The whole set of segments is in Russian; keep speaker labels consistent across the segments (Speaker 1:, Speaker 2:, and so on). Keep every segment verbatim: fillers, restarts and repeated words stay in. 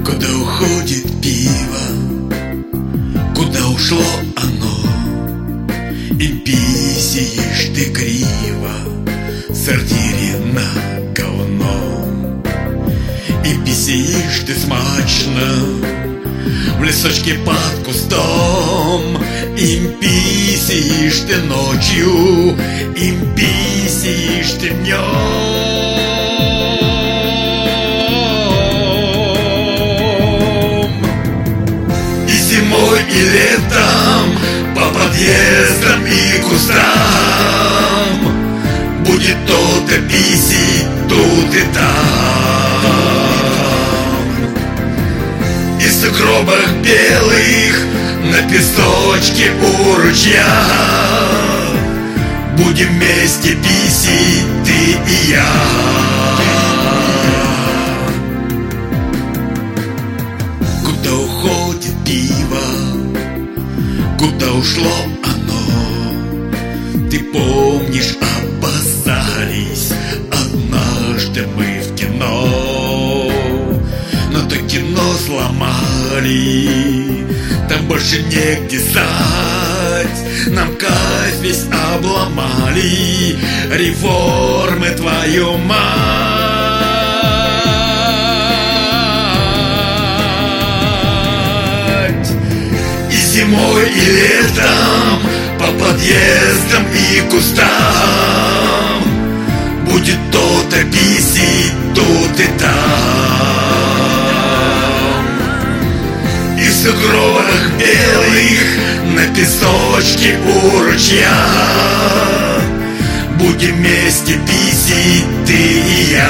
Speaker 1: Куда уходит пиво? Куда ушло оно? И писаешь ты криво в сортире на говном. И писаешь ты смачно в лесочке под кустом. Им писаешь ты ночью, им писаешь ты днем. Зимой и летом по подъездам и кустам будет то-то писить тут и там. И в сугробах белых на песочке у ручья будем вместе писить ты и я. Куда уходит пиво? Куда ушло оно? Ты помнишь, опоздались однажды мы в кино, но то кино сломали, там больше негде стать. Нам кайф весь обломали, реформы твою мать. Зимой и летом по подъездам и кустам будет то-то писить тут и там. И в сугробах белых на песочке у ручья будем вместе писить ты и я.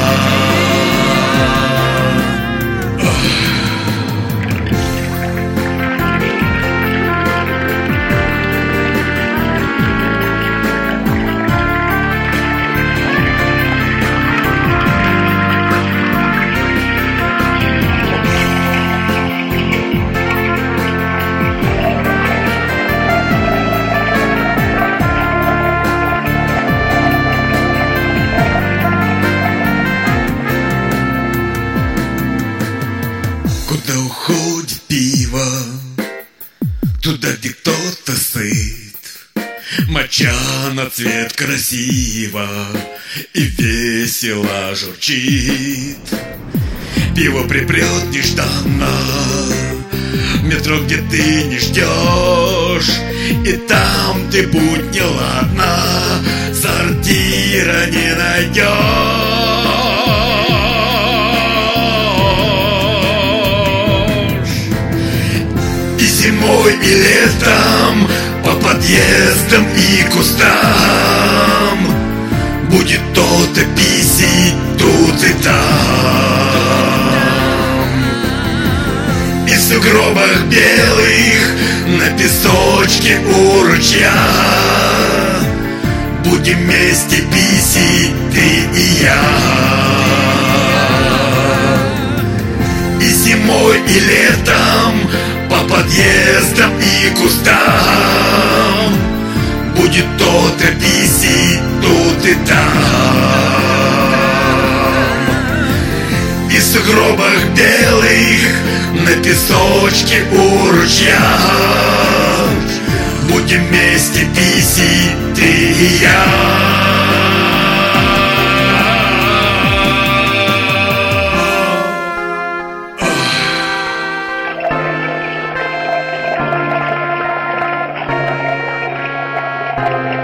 Speaker 1: Куда уходит пиво? Туда, где кто-то сыт. Моча на цвет красиво и весело журчит. Пиво припрет нежданно в метро, где ты не ждешь, и там ты будь неладна, сортира не найдешь. Зимой и летом по подъездам и кустам будет то-то писить тут и там. И в сугробах белых на песочке у ручья будем вместе писить ты и я. И зимой и летом по подъездам и кустам будет то-то писить тут и там. И в сугробах белых на песочке у ручья будем вместе писить ты и я.
Speaker 2: Thank you.